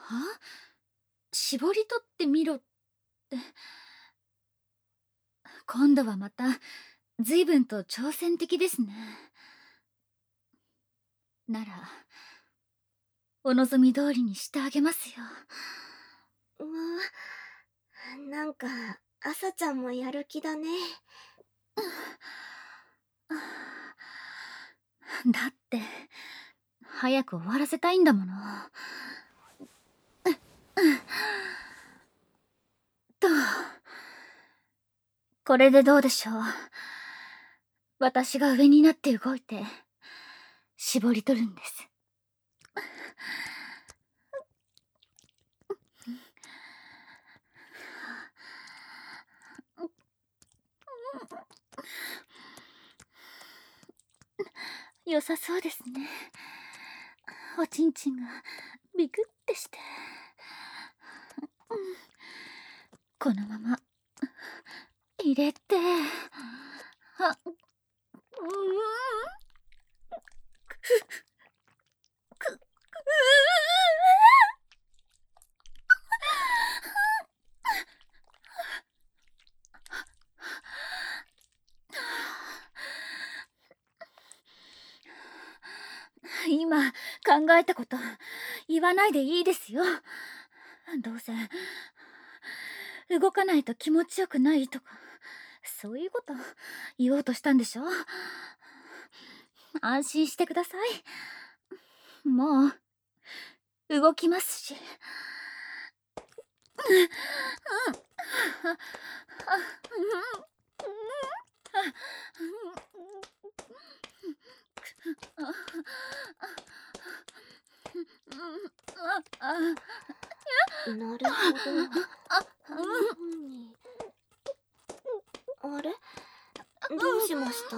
絞り取ってみろって。今度はまた随分と挑戦的ですね。ならお望み通りにしてあげますよ。 なんか朝ちゃんもやる気だね。 だって早く終わらせたいんだもの。と、これでどうでしょう。私が上になって動いて絞り取るんです。良さそうですね。おちんちんがビクってして、このまま入れて、今考えたこと言わないでいいですよ。どうせ動かないと気持ちよくないとか、そういうこと言おうとしたんでしょ。安心してください。もう動きますし。 なるほど。あれ、どうしました？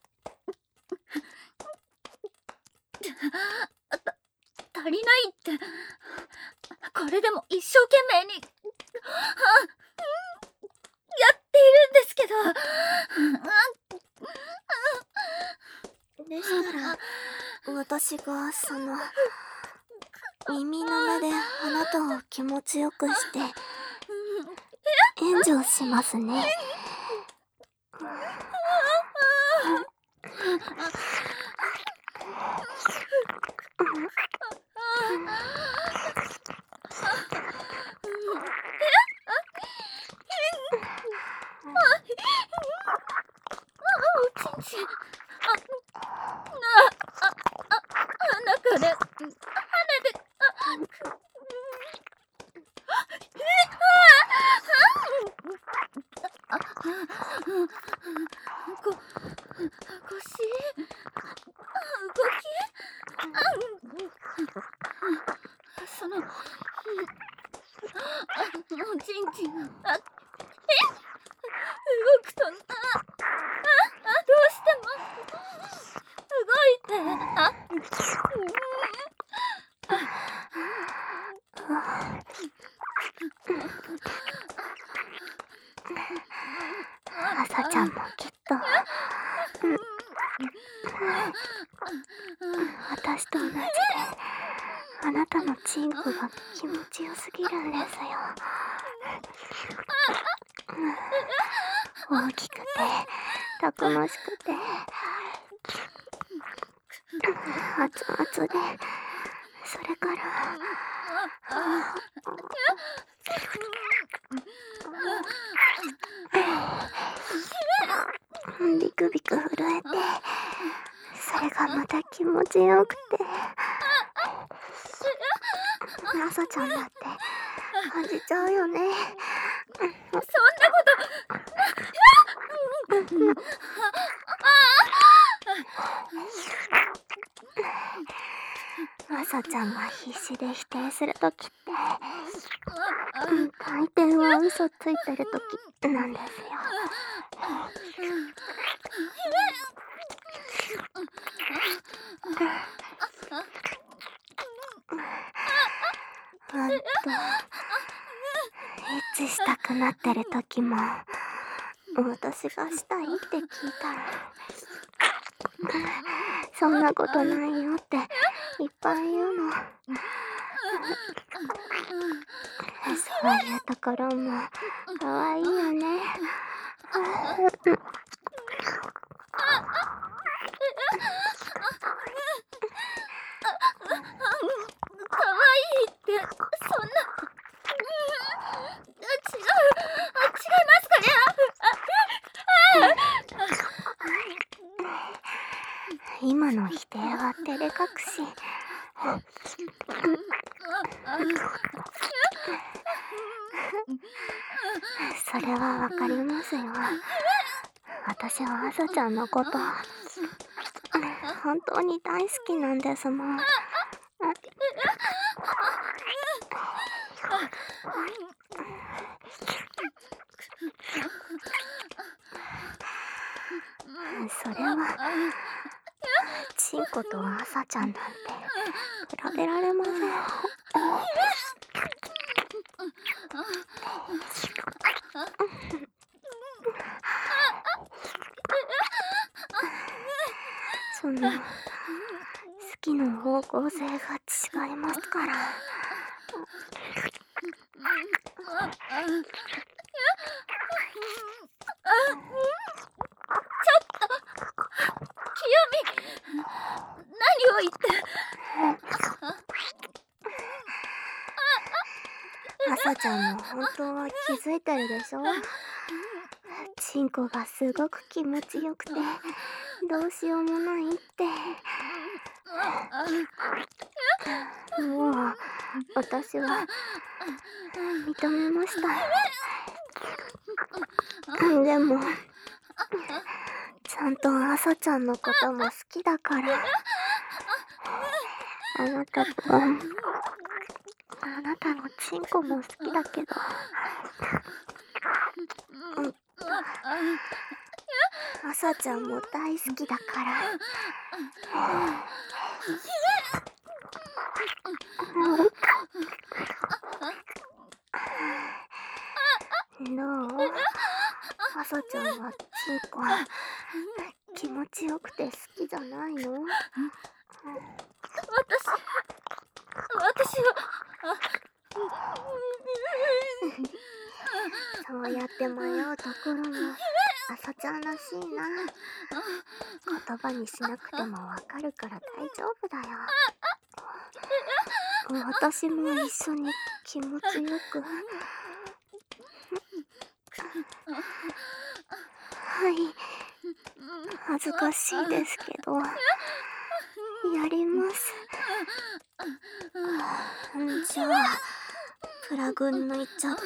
足りないって。これでも一生懸命にやっているんですけど。 でしたら私が耳の目であなたを気持ちよくして援助しますね。 おちんちん、中で跳ねて、腰動き、そのおちんちんが動くと、どうしても動いて、 朝ちゃんもきっと私と同じであなたのチンコが気持ちよすぎるんですよ。大きくてたくましくて熱々で、それからビクビク震えて、それがまた気持ちよくて、朝ちゃんだって感じちゃうよね。 そんなこと朝ちゃんが必死で否定するときって大抵は嘘ついてるときなんですよ。エッチしたくなってるときも私がしたいって聞いたらそんなことないよっていっぱい言うの。 そういうところもかわいいよね。 かわいいって、そんな。違いますかね。 今の否定は照れ隠し。それはわかりますよ。私は朝ちゃんのこと本当に大好きなんですもん。それはチンコと朝ちゃんなんて比べられません。その好きの方向性が違いますから。 清美、何を言って。 朝ちゃんも本当は気づいてるでしょ。チンコがすごく気持ちよくてどうしようもないって。もう私は認めました。でもちゃんと朝ちゃんのことも好きだから。あなたのチンコも好きだけど、朝ちゃんも大好きだから。どう？朝ちゃんはチンコ気持ちよくて好きじゃないの？ 私はそうやって迷うところも朝ちゃんらしいな。言葉にしなくてもわかるから大丈夫だよ。私も一緒に気持ちよく。はい、恥ずかしいですけどやります。じゃあプラグ抜いちゃって。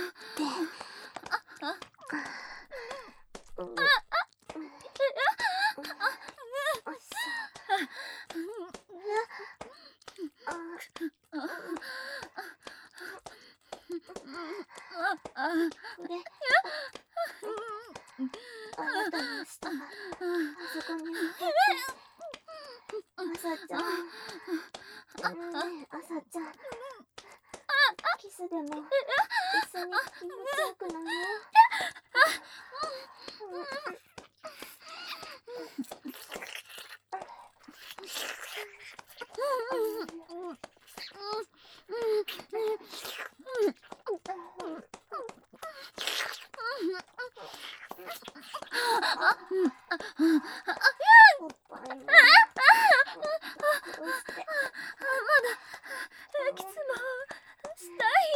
あなたの舌があそこに向かって。朝ちゃん、ねえ朝ちゃん、キスでも一緒に気持ちよくなる？おっぱいもキスもしたい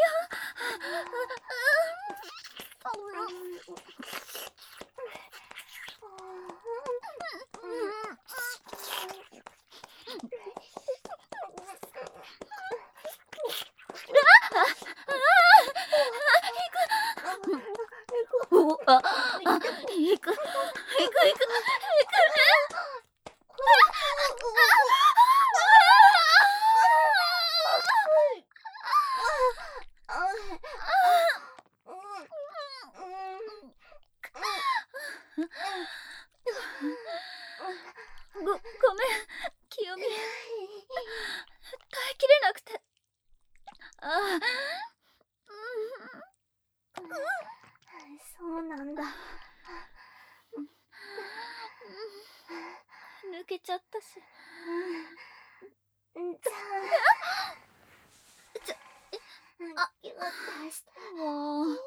よ。行く。ごめん、清美。耐えきれなくて。 そうなんだ。 抜けちゃったし。 じゃあもう。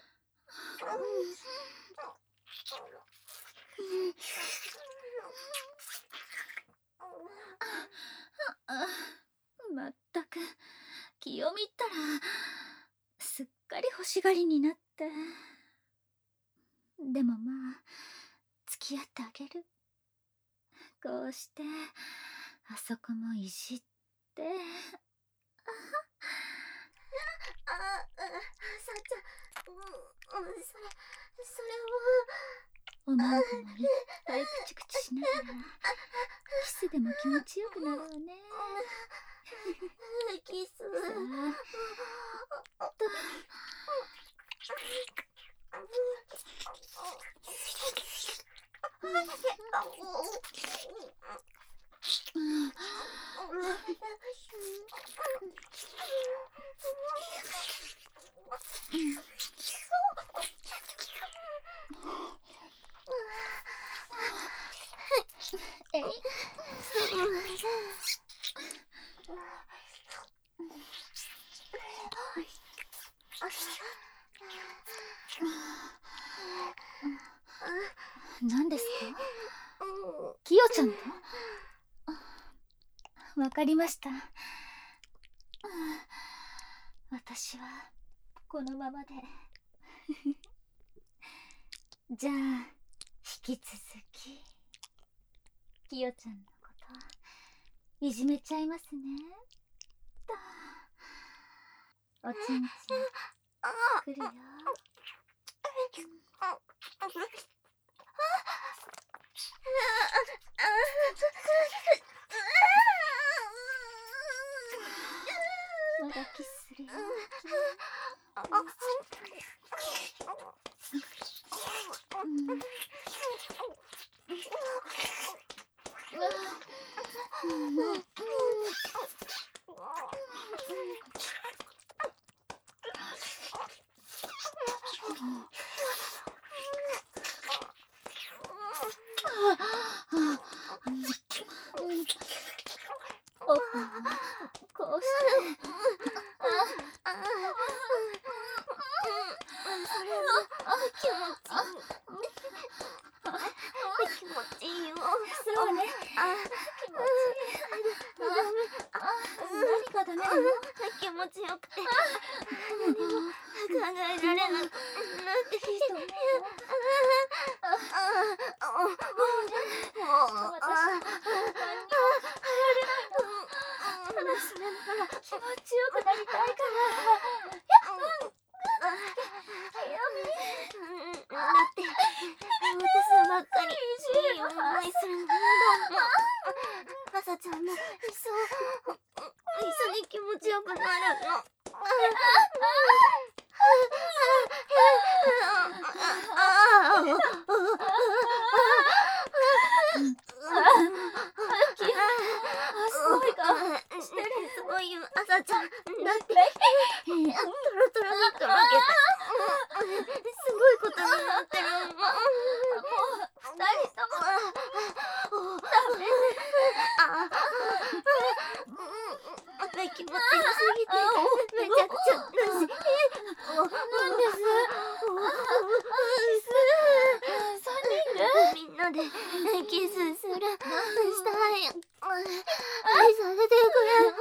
まったく気を見たらすっかり欲しがりになって。でもまあ付き合ってあげる。こうしてあそこもいじって。 さっちゃん、それ思うがまにいっぱいクチクチしながらキスでも気持ちよくなろうね。 キス。 さあっと。えい。何ですか？キヨちゃんと？わかりました。私はこのままで。じゃあ引き続きキヨちゃんのこといじめちゃいますね。おちんちんくるよ。まだキスするよ。こうして気持ちいいよ。 そうね。気持ちいい。何がダメなの？ 気持ちよくて何も考えられなくなってきて。 それなら気持ちよくなりたいから。 だって私ばっかりいい思いするのだもん。朝ちゃんも一緒に気持ちよくなるの。すごいよ、朝ちゃん。だってトロトロにとろけた。すごいことになってるもん。 もう二人ともダメ。 気持ちよすぎてめちゃくちゃだし。なんです。みんなでキスする。したい。愛させてくれ。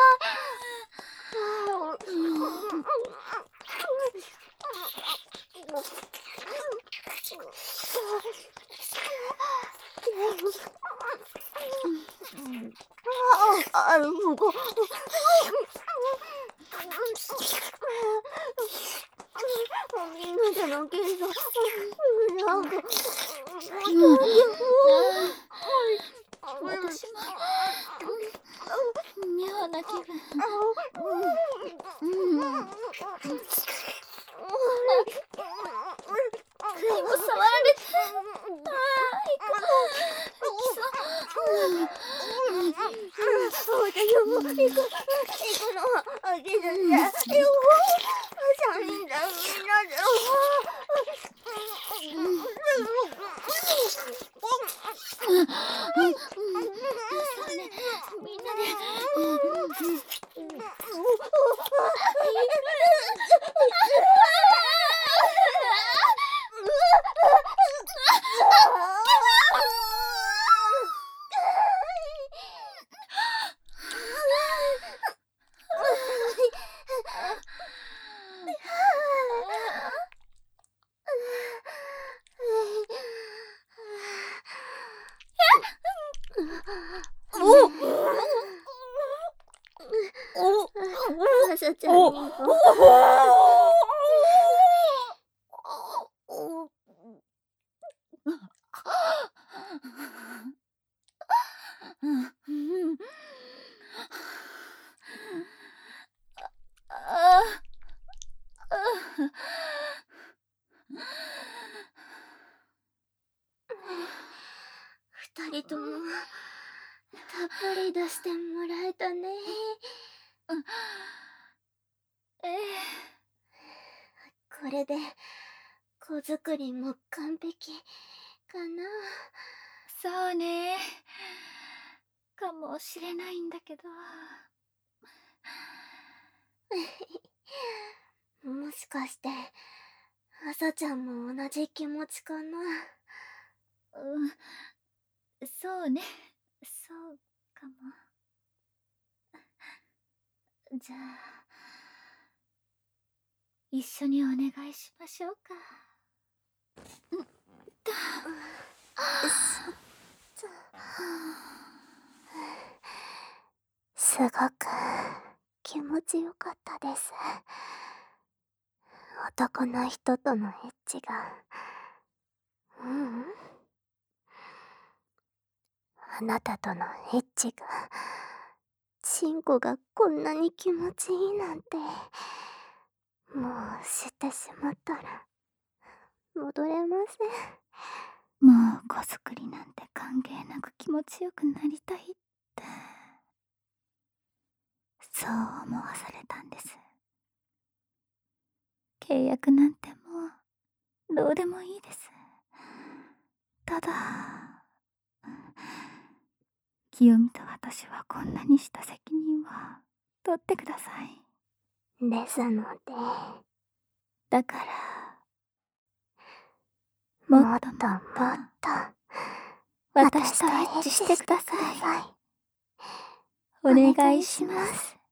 みんなじゃなければなんか私も妙な気分。手を触られて。 そうだよ、もう行くのはあげるんだよ。3人だ、みんなで。 そうね、みんなで。 朝ちゃんにおも。二人ともたっぷり出してもらえたね。これで子作りも完璧かな。 そうね。かもしれないんだけど。 もしかして朝ちゃんも同じ気持ちかな。 そうね。そうかも。じゃあ一緒にお願いしましょうか。 すごく気持ちよかったです。男の人とのエッチが。あなたとのエッチが、チンコがこんなに気持ちいいなんて、もうしてしまったら戻れません。 もう子作りなんて関係なく気持ちよくなりたいってそう思わされたんです。契約なんてもうどうでもいいです。ただ清美と私はこんなにした責任は取ってください。 ですので、 だからもっともっと私とエッチしてください。お願いします。